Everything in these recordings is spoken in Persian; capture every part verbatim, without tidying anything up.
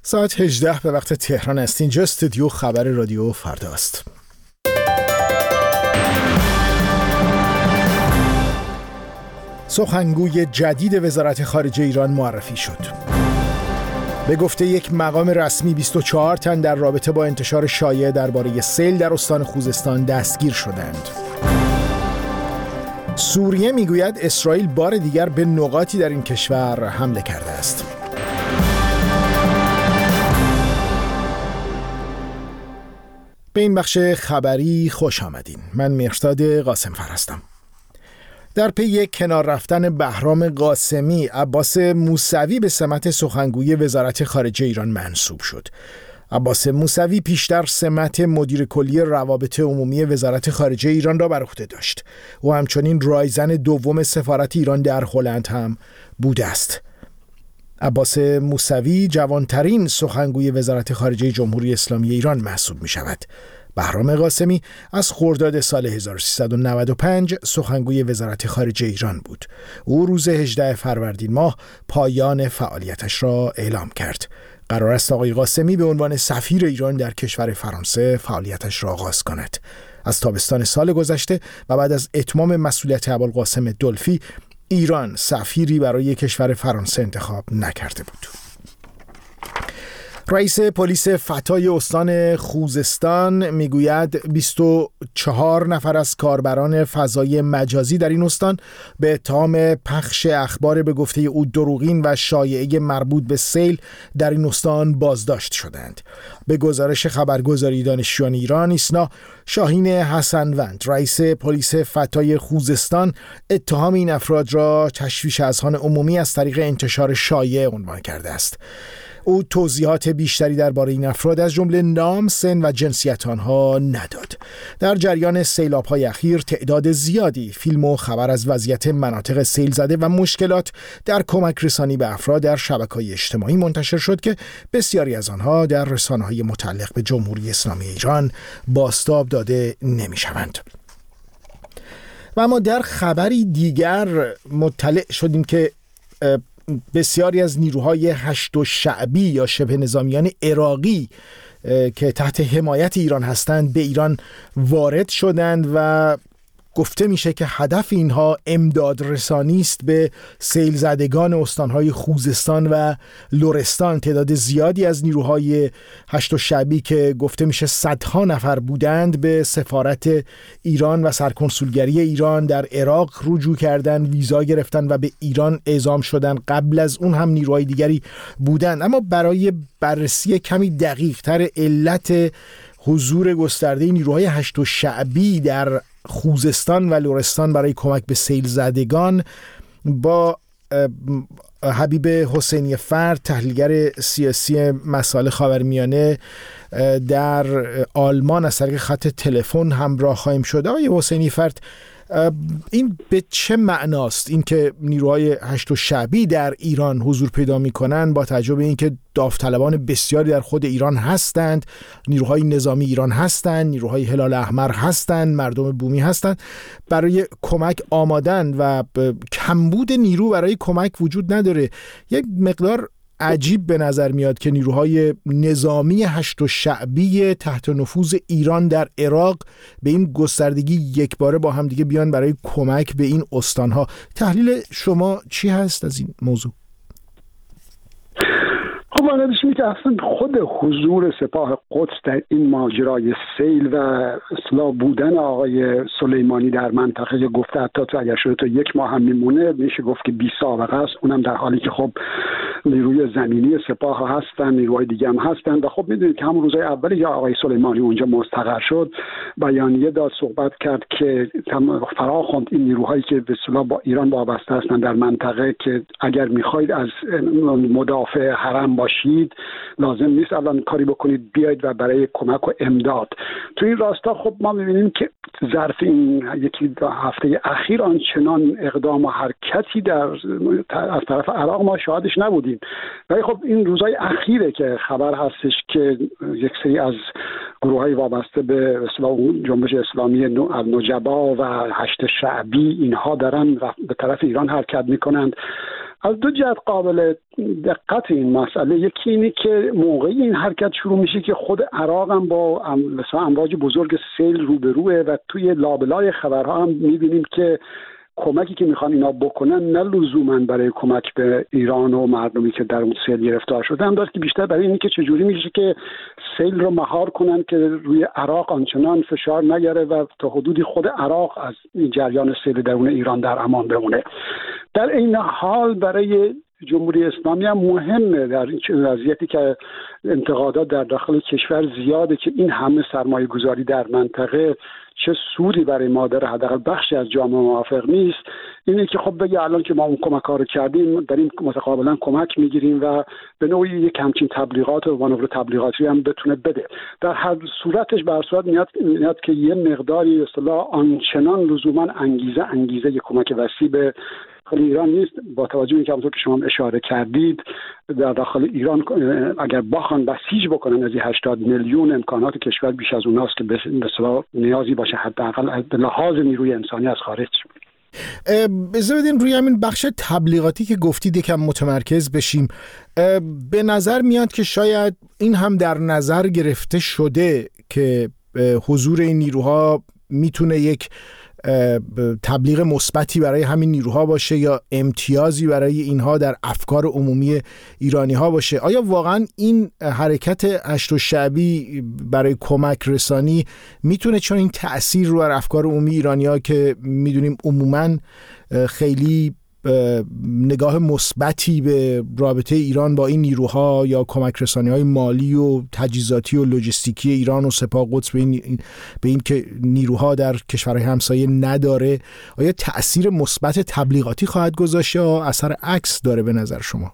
ساعت هجده به وقت تهران است. اینجا استودیو خبر رادیو فردا است. سخنگوی جدید وزارت خارجه ایران معرفی شد. به گفته یک مقام رسمی بیست و چهار تن در رابطه با انتشار شایعه درباره سیل در استان خوزستان دستگیر شدند. سوریه میگوید اسرائیل بار دیگر به نقاطی در این کشور حمله کرده است. به این بخش خبری خوش آمدین. من مهرداد قاسمفر هستم. در پی کنار رفتن بهرام قاسمی، عباس موسوی به سمت سخنگوی وزارت خارجه ایران منصوب شد. عباس موسوی پیشتر سمت مدیر کلی روابط عمومی وزارت خارجه ایران را بر عهده داشت. او همچنین رایزن دوم سفارت ایران در هلند هم بوده است. عباس موسوی جوانترین سخنگوی وزارت خارجه جمهوری اسلامی ایران محسوب می شود. بهرام قاسمی از خرداد سال هزار و سیصد و نود و پنج سخنگوی وزارت خارجه ایران بود. او روز هجدهم فروردین ماه پایان فعالیتش را اعلام کرد. قرار است آقای قاسمی به عنوان سفیر ایران در کشور فرانسه فعالیتش را آغاز کند. از تابستان سال گذشته و بعد از اتمام مسئولیت ابوالقاسم دلفی، ایران سفیری برای کشور فرانسه انتخاب نکرده بود. رئیس پلیس فتای استان خوزستان میگوید بیست و چهار نفر از کاربران فضای مجازی در این استان به اتهام پخش اخبار به گفته او دروغین و شایعه مربوط به سیل در این استان بازداشت شدند. به گزارش خبرگزاری دانشجویان ایران ایسنا، شاهین حسنوند، رئیس پلیس فتای خوزستان، اتهام این افراد را تشویش اذهان عمومی از طریق انتشار شایعه عنوان کرده است. او توضیحات بیشتری درباره این افراد از جمله نام، سن و جنسیت آنها نداد. در جریان سیلاب‌های اخیر تعداد زیادی فیلم و خبر از وضعیت مناطق سیل زده و مشکلات در کمک رسانی به افراد در شبکه‌های اجتماعی منتشر شد که بسیاری از آنها در رسانه‌های متعلق به جمهوری اسلامی ایران بازتاب داده نمی‌شوند. و اما در خبری دیگر مطلع شدیم که بسیاری از نیروهای هشت شعبی یا شبه نظامیان عراقی که تحت حمایت ایران هستند به ایران وارد شدند و گفته میشه که هدف اینها امداد رسانی است به سیل زدگان استانهای خوزستان و لرستان. تعداد زیادی از نیروهای هشت شعبی که گفته میشه صدها نفر بودند به سفارت ایران و سرکنسولگری ایران در عراق رجوع کردند، ویزا گرفتن و به ایران اعزام شدند. قبل از اون هم نیروهای دیگری بودند. اما برای بررسی کمی دقیق تر علت حضور گسترده نیروهای هشت شعبی در خوزستان و لرستان برای کمک به سیل زدگان با حبیب حسینی فرد، تحلیلگر سیاسی مسائل خاورمیانه در آلمان، از طریق خط تلفن همراه خواهیم شد. آقای حسینی فرد، این به چه معناست این که نیروهای هشت شعبی در ایران حضور پیدا می‌کنند با توجه به اینکه داوطلبان بسیاری در خود ایران هستند، نیروهای نظامی ایران هستند، نیروهای هلال احمر هستند، مردم بومی هستند، برای کمک آمادن و کمبود نیرو برای کمک وجود نداره؟ یک مقدار عجیب به نظر میاد که نیروهای نظامی هشت شعبی تحت نفوذ ایران در عراق به این گستردگی یک باره با هم دیگه بیان برای کمک به این استانها. تحلیل شما چی هست از این موضوع؟ خب واقعا میشه که اصلا خود حضور سپاه قدس در این ماجرای سیل و اصلاح بودن آقای سلیمانی در منطقه، گفته حتی تو اگر شده تا یک ماه هم میمونه، میشه گفت که بی سابقه است، اونم در حالی که خب نیروی زمینی سپاه هستن، نیروهای دیگه هم هستن. و خب میدونید که همون روزهای اولی که آقای سلیمانی اونجا مستقر شد بیانیه داد، صحبت کرد که فرا خواند این نیروهایی که به اصطلاح با ایران وابسته هستن در منطقه که اگر میخواید از مدافع حرم باشید لازم نیست الان کاری بکنید، بیاید و برای کمک و امداد. تو این راستا خب ما میبینیم که ظرف این یکی دو هفته اخیر آنچنان اقدام و حرکتی در از طرف عراق ما شاهدش نبودیم. ولی خب این روزهای اخیره که خبر هستش که یک سری از گروه‌های وابسته به اصطلاح جنبش اسلامی النجبا و هشت شعبی اینها دارن به طرف ایران حرکت میکنند از دو جهت قابل دقت این مسئله. یکی اینه که موقعی این حرکت شروع میشه که خود عراق هم با مثلا امواج بزرگ سیل روبروه و توی لابلای خبرها هم میبینیم که کمکی که میخوان اینا بکنن نه لزوما برای کمک به ایران و مردمی که در اون سیل گرفتار شدن، داره که بیشتر برای اینکه چجوری میشه که سیل رو مهار کنن که روی عراق آنچنان فشار نیاره و تا حدودی خود عراق از این جریان سیل درون ایران در امان بمونه. در این حال برای جمهوری اسلامی هم مهمه در این وضعیتی که انتقادات در داخل کشور زیاده که این همه سرمایه گذاری در منطقه چه سودی برای ما داره، حداقل بخشی از جامعه موافق نیست، اینه که خب بگه الان که ما اون کمک ها رو کردیم داریم متقابلا کمک میگیریم و به نوعی یک همچین تبلیغات و مانور تبلیغاتی هم بتونه بده. در هر صورتش بر صورت میاد, میاد که یه مقداری اصطلاح آنچنان لزوما انگیزه انگیزه یک کمک وسیع به داخل ایران نیست، با توجه به اینکه همونطور که شما اشاره کردید در داخل ایران اگر بخوان بسیج بکنن از این هشتاد میلیون امکانات کشور بیش از اوناست که به اصطلاح نیازی باشه حداقل به لحاظ نیروی انسانی از خارج. اجازه بدین روی همین بخش تبلیغاتی که گفتید یکم متمرکز بشیم. به نظر میاد که شاید این هم در نظر گرفته شده که حضور این نیروها میتونه یک تبلیغ مثبتی برای همین نیروها باشه یا امتیازی برای اینها در افکار عمومی ایرانی ها باشه. آیا واقعا این حرکت اشت شعبی برای کمک رسانی میتونه چون این تأثیر رو بر افکار عمومی ایرانی ها که میدونیم عموما خیلی نگاه مثبتی به رابطه ایران با این نیروها یا کمک رسانی های مالی و تجهیزاتی و لوجستیکی ایران و سپاه قدس به این, به این که نیروها در کشورهای همسایه نداره، آیا تأثیر مثبت تبلیغاتی خواهد گذاشت یا اثر عکس داره به نظر شما؟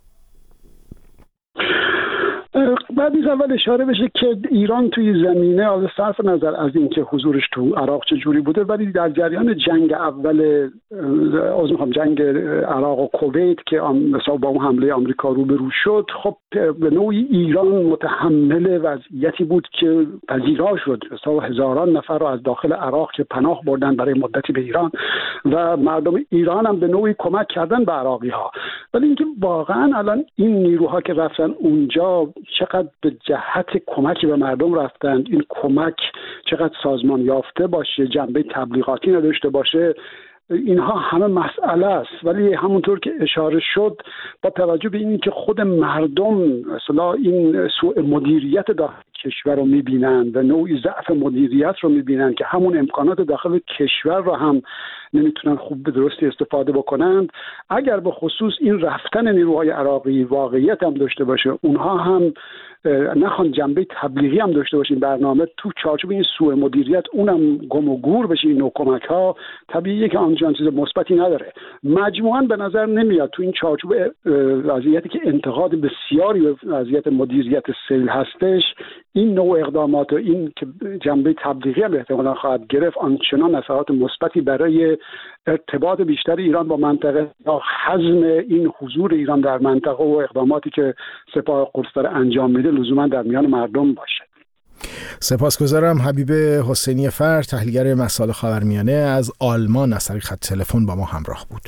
بعد از اول اشاره بشه که ایران توی زمینه از صرف نظر از اینکه حضورش تو عراق چجوری بوده ولی در جریان جنگ اول از میخوام جنگ عراق و کویت که مثلا با اون حمله آمریکا روبرو شد، خب به نوعی ایران متحمل وضعیتی بود که پذیرا شد. مثلا هزاران نفر رو از داخل عراق که پناه بردن برای مدتی به ایران و مردم ایران هم به نوعی کمک کردن به عراقی ها. ولی اینکه واقعا الان این نیروها که رفتن اونجا چقدر به جهت کمکی به مردم رفتند، این کمک چقدر سازمان یافته باشه، جنبه تبلیغاتی نداشته باشه، اینها همه مسئله است. ولی همونطور که اشاره شد با توجه به این که خود مردم اصلا این سوء مدیریت داخل کشور رو میبینن و نوعی ضعف مدیریت رو میبینن که همون امکانات داخل کشور رو هم نمیتونن خوب به درستی استفاده بکنند، اگر به خصوص این رفتن نیروهای عراقی واقعیت هم داشته باشه، اونها هم نخوان جنبه تبلیغی هم داشته باشین برنامه تو چارچوب این سوء مدیریت اونم گم و گور بشه این نوع کمک ها، طبیعیه که آنچنان چیز مثبتی نداره. مجموعاً به نظر نمیاد تو این چارچوب وضعیتی که انتقاد بسیاری به وضعیت مدیریت سیل هستش این نوع اقدامات و این که جنبه تبلیغی هم احتمالاً خواهد گرفت آنچنان اثرات مثبتی برای ارتباط بیشتر ایران با منطقه یا حزم این حضور ایران در منطقه و اقداماتی که سپاه قدس داره انجام میده لزوما در میان مردم باشه. سپاسگزارم. حبیب حسینی فر، تحلیلگر مسائل خاورمیانه از آلمان، از طریق خط تلفن با ما همراه بود.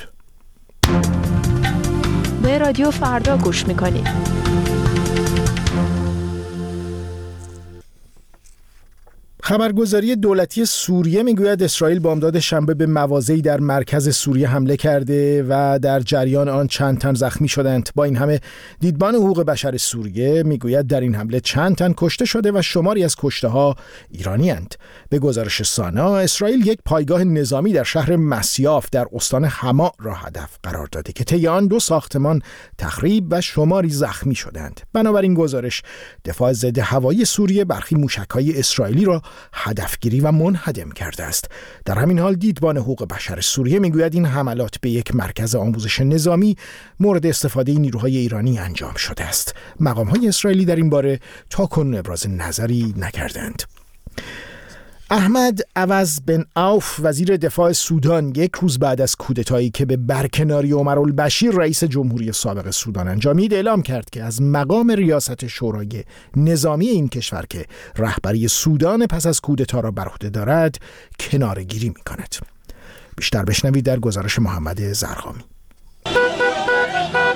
به رادیو فردا گوش میکنید. خبرگزاری دولتی سوریه میگوید اسرائیل بامداد شنبه به مواضعی در مرکز سوریه حمله کرده و در جریان آن چند تن زخمی شدند. با این همه دیدبان حقوق بشر سوریه میگوید در این حمله چند تن کشته شده و شماری از کشته ها ایرانی اند. به گزارش سانا، اسرائیل یک پایگاه نظامی در شهر مسیاف در استان حما را هدف قرار داده که طی آن دو ساختمان تخریب و شماری زخمی شدند. بنابراین گزارش دفاع ضد هوایی سوریه برخی موشک‌های اسرائیلی را هدفگیری و منهدم کرده است. در همین حال دیدبان حقوق بشر سوریه میگوید این حملات به یک مرکز آموزش نظامی مورد استفاده نیروهای ایرانی انجام شده است. مقام‌های اسرائیلی در این باره تاکنون ابراز نظری نکردند. احمد عوض بن عوف، وزیر دفاع سودان، یک روز بعد از کودتایی که به برکناری عمر البشیر رئیس جمهوری سابق سودان انجامید، اعلام کرد که از مقام ریاست شورای نظامی این کشور که رهبری سودان پس از کودتا را بر عهده دارد کناره‌گیری می‌کند. بیشتر بشنوید در گزارش محمد زرقامی.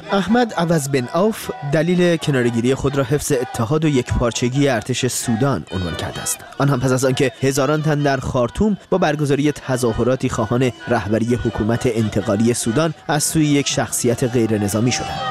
احمد عوض بن عوف دلیل کناره‌گیری خود را حفظ اتحاد و یکپارچگی ارتش سودان عنوان کرده است. آن هم پس از آنکه هزاران تن در خارتوم با برگزاری تظاهراتی خواهان رهبری حکومت انتقالی سودان از سوی یک شخصیت غیر نظامی شدند.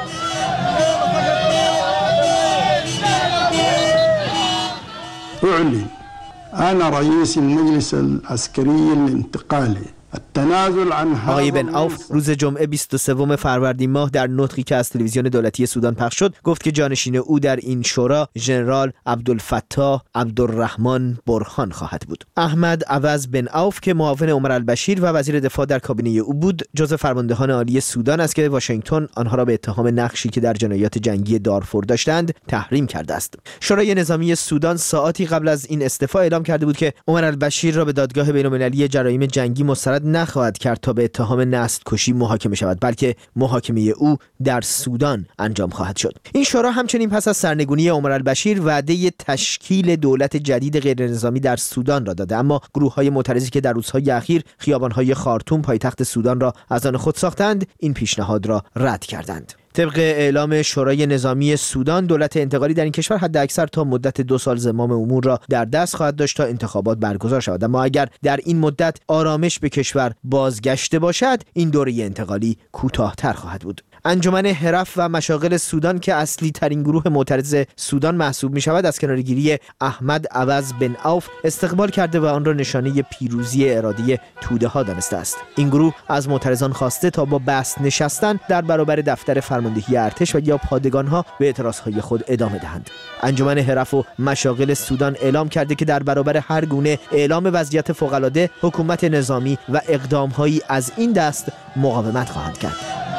أعلن أنا رئيس المجلس العسكري الانتقالي آقای بن عوف روز جمعه بیست و سوم فروردین ماه در نطقی که از تلویزیون دولتی سودان پخش شد گفت که جانشین او در این شورا ژنرال عبدالفتاح عبدالرحمن برهان خواهد بود. احمد عوض بن عوف که معاون عمر البشیر و وزیر دفاع در کابینه او بود، جزو فرماندهان عالی سودان است که واشنگتن آنها را به اتهام نقشی که در جنایات جنگی دارفور داشتند تحریم کرده است. شورای نظامی سودان ساعاتی قبل از این استعفا اعلام کرده بود که عمر البشیر را به دادگاه بین‌المللی جرایم جنگی مسترد نخواهد کرد تا به اتهام نسل کشی محاکمه شود، بلکه محاکمه او در سودان انجام خواهد شد. این شورا همچنین پس از سرنگونی عمر البشیر وعده تشکیل دولت جدید غیرنظامی در سودان را داده، اما گروه‌های معترضی که در روزهای اخیر خیابان‌های خارتوم پایتخت سودان را از آن خود ساختند، این پیشنهاد را رد کردند. طبق اعلام شورای نظامی سودان، دولت انتقالی در این کشور حداکثر تا مدت دو سال زمام امور را در دست خواهد داشت تا انتخابات برگزار شود، اما اگر در این مدت آرامش به کشور بازگشته باشد، این دوره انتقالی کوتاه‌تر خواهد بود. انجمن حرف و مشاغل سودان که اصلی ترین گروه معترض سودان محسوب می شود، از کناره‌گیری احمد عوض بن عوف استقبال کرده و آن را نشانه پیروزی ارادی توده ها دانسته است. این گروه از معترضان خواسته تا با بست نشستن در برابر دفتر فرماندهی ارتش و یا پادگان ها به اعتراض های خود ادامه دهند. انجمن حرف و مشاغل سودان اعلام کرده که در برابر هر گونه اعلام وضعیت فوق‌العاده، حکومت نظامی و اقدام هایی از این دست مقاومت خواهند کرد.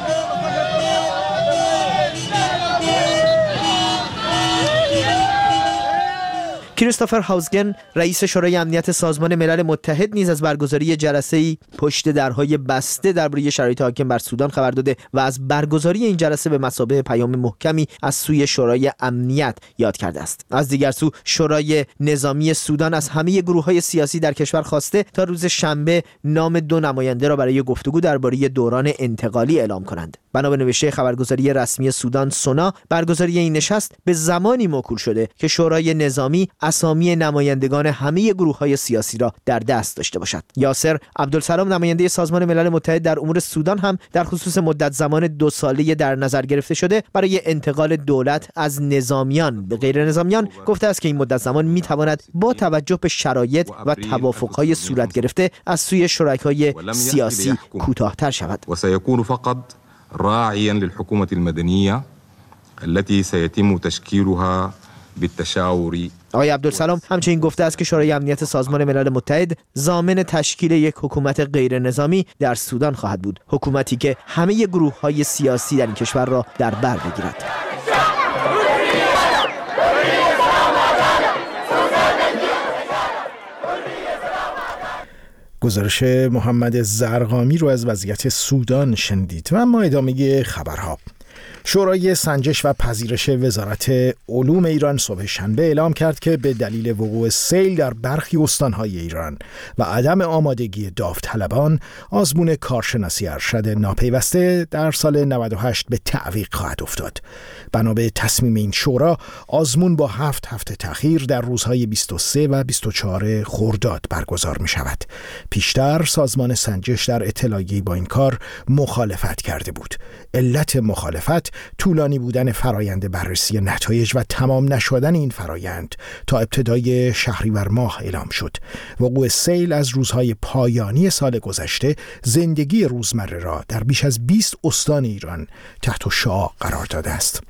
کریستوفر هاوزگن رئیس شورای امنیت سازمان ملل متحد نیز از برگزاری جلسه‌ای پشت درهای بسته درباره شرایط حاکم بر سودان خبر داده و از برگزاری این جلسه به مثابه پیام محکمی از سوی شورای امنیت یاد کرده است. از دیگر سو شورای نظامی سودان از همه گروه‌های سیاسی در کشور خواسته تا روز شنبه نام دو نماینده را برای گفتگو درباره دوران انتقالی اعلام کنند. بنا به نوشته خبرگزاری رسمی سودان سونا، برگزاری این نشست به زمانی موکول شده که شورای نظامی اسامی نمایندگان همه گروه‌های سیاسی را در دست داشته باشد. یاسر عبدالسلام، نماینده سازمان ملل متحد در امور سودان، هم در خصوص مدت زمان دو ساله در نظر گرفته شده برای انتقال دولت از نظامیان به غیر نظامیان، گفته است که این مدت زمان می‌تواند با توجه به شرایط و توافق‌های صورت گرفته از سوی شرکای سیاسی کوتاه‌تر شود. و سيكون فقط راعيا للحكومة المدنية التي سيتم تشكيلها بالتشاور. آقای عبدالسلام همچنین گفته است که شورای امنیت سازمان ملل متحد ضامن تشکیل یک حکومت غیر نظامی در سودان خواهد بود، حکومتی که همه گروه‌های سیاسی در این کشور را در بر بگیرد. گزارش محمد زرقامی رو از وضعیت سودان شنیدید و اما ادامه خبرها. شورای سنجش و پذیرش وزارت علوم ایران صبح شنبه اعلام کرد که به دلیل وقوع سیل در برخی استانهای ایران و عدم آمادگی داوطلبان، آزمون کارشناسی ارشد ناپیوسته در سال نود و هشت به تعویق خواهد افتاد. بنا به تصمیم این شورا، آزمون با هفت هفته تأخیر در روزهای بیست و سه و بیست و چهار خرداد برگزار می شود. پیشتر سازمان سنجش در اطلاعیه‌ای با این کار مخالفت کرده بود. علت مخالفت طولانی بودن فرایند بررسی نتایج و تمام نشدن این فرایند تا ابتدای شهریور ماه اعلام شد. وقوع سیل از روزهای پایانی سال گذشته زندگی روزمره را در بیش از بیست استان ایران تحت شعاع قرار داده است.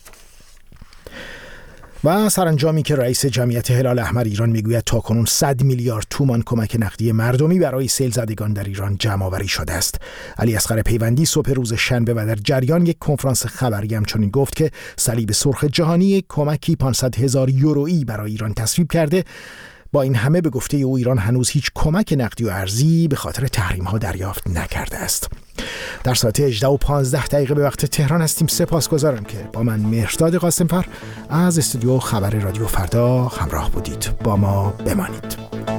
و سرانجامی که رئیس جمعیت هلال احمر ایران میگوید تاکنون صد میلیارد تومان کمک نقدی مردمی برای سیل زدگان در ایران جمع آوری شده است. علی اصغر پیوندی صبح روز شنبه و در جریان یک کنفرانس خبری همچنین گفت که صلیب سرخ جهانی کمکی پانصد هزار یورویی برای ایران تصویب کرده. با این همه به گفته او ایران هنوز هیچ کمک نقدی و ارزی به خاطر تحریم‌ها دریافت نکرده است. در ساعت هجده و پانزده دقیقه به وقت تهران هستیم. سپاسگزارم که با من مهرداد قاسم‌فر از استودیو خبر رادیو فردا همراه بودید. با ما بمانید.